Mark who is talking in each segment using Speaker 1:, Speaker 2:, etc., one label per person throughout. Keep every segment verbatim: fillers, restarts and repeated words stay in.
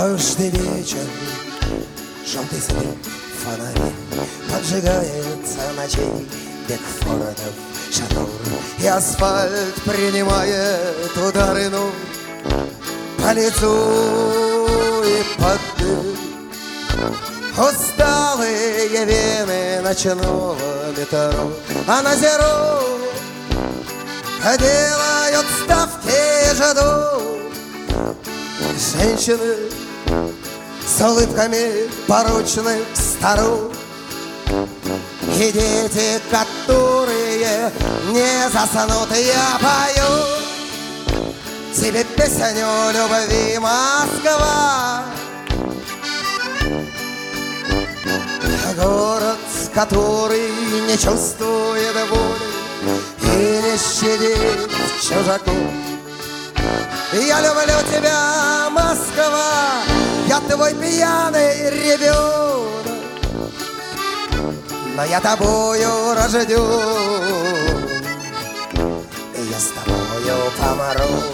Speaker 1: Каждый вечер желтый свет фонарей поджигается ночей Бекфордов шатур, и асфальт принимает удары ног по лицу и под дым. Усталые вены ночного метро, а на зеро делают ставки и ждут женщины с улыбками порочных старух и дети, которые не заснут. Я пою тебе песню любви, Москва, город, который не чувствует боли и не щадит чужаков. Я люблю тебя, Москва, я твой пьяный ребенок, но я тобою рожден, и я с тобою помру.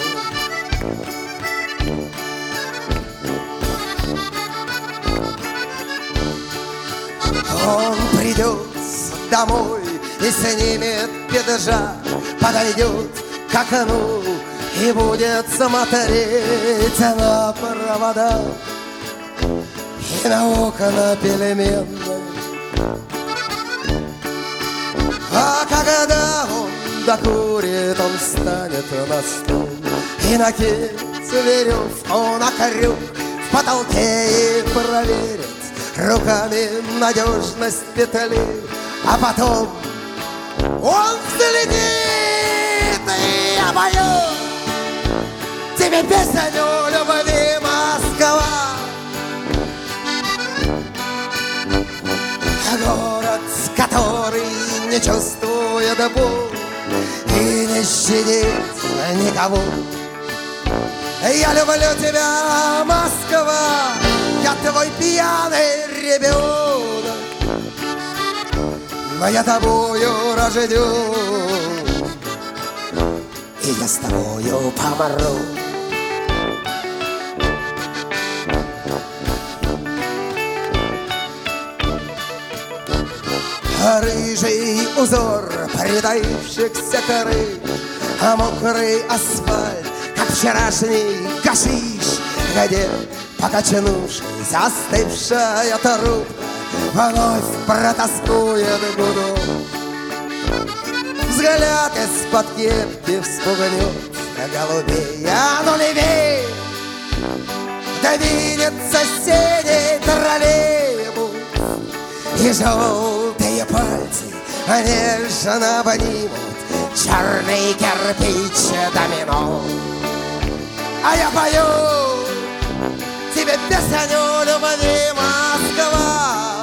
Speaker 1: Он придет домой и снимет пиджак, подойдет к окну и будет смотреть на провода и на окна переменные. А когда он докурит, он встанет на стул и накинет веревку на крюк в потолке и проверит руками надежность петли, а потом он взлетит, и я пою тебе песню любви, Москва, город, который не чувствует боль и не щадит никого. Я люблю тебя, Москва, я твой пьяный ребенок, но я тобою рожден, и я с тобою помру. Рыжий узор притаившихся крыш, а мокрый асфальт, как вчерашний гашиш, где, покачнувшись, остывшая трубка вновь протаскует гудок. Взгляд из-под кепки вспугнет голубей, а ну левей, да видится синий троллейбус, и желтые пальцы нежно обнимут черный кирпич домино. А я пою тебе песню любви, Москва,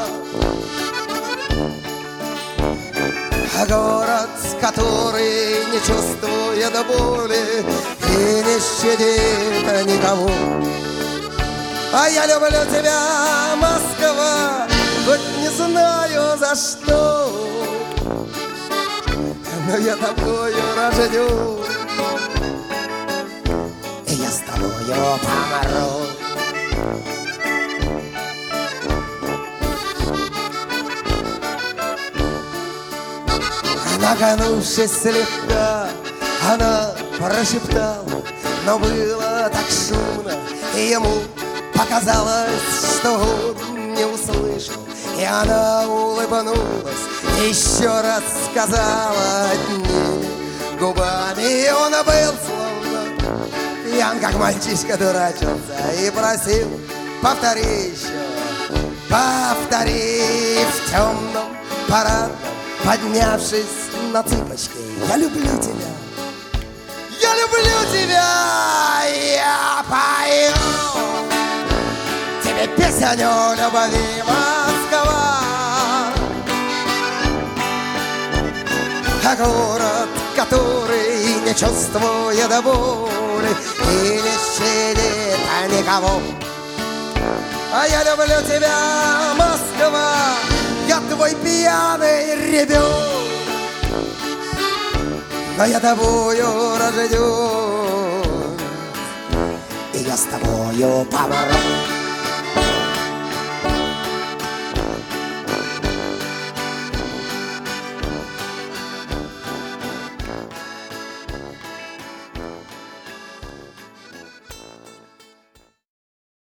Speaker 1: город, который не чувствует боли и не щадит никого. А я люблю тебя, Москва, хоть не знаю за что, но я тобою рожден, и я с тобою помру. Нагнувшись слегка, она прошептала, но было так шумно, и ему показалось, что он не услышал. И она улыбнулась, еще раз сказала одними губами, и он был словно пьян, как мальчишка дурачился, и просил: повтори еще, повтори в темном парадном, поднявшись на цыпочки. Я люблю тебя, я люблю тебя, я пою тебе песню любви, Москва, город, который не чувствует боли и не щадит никого. А я люблю тебя, Москва, я твой пьяный ребенок, но я тобою рожден, и я с тобою помру.